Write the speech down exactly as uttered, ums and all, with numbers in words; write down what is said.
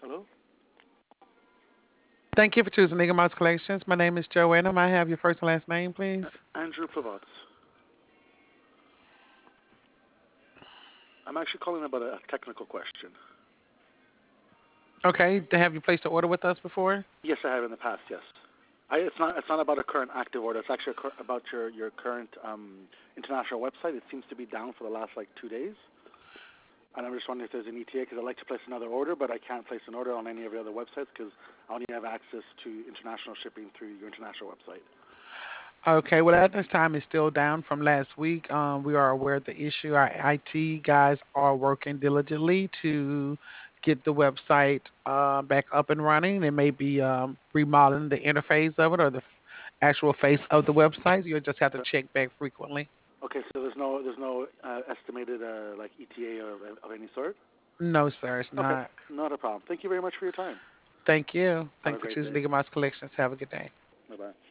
Hello? Thank you for choosing Nigga Mouse Collections. My name is Joanna. May I have your first and last name, Uh, please? Andrew Pavots. I'm actually calling about a, a technical question. Okay. to Have you placed an order with us before? Yes, I have in the past. Yes. I, it's not. It's not about a current active order. It's actually a cur- about your your current um, international website. It seems to be down for the last like two days, and I'm just wondering if there's an E T A because I'd like to place another order, but I can't place an order on any of the other websites because I only have access to international shipping through your international website. Okay. Well, at this time, it's still down from last week. Um, we are aware of the issue. Our I T guys are working diligently to get the website uh, back up and running. They may be um, remodeling the interface of it or the f- actual face of the website. You'll just have to Okay. check back frequently. Okay. So there's no there's no uh, estimated uh, like E T A of, of any sort. No, sir, it's Okay. not. Not a problem. Thank you very much for your time. Thank you. Have Thank a you for great choosing day. Nigga Mouse Collections. Have a good day. Bye bye.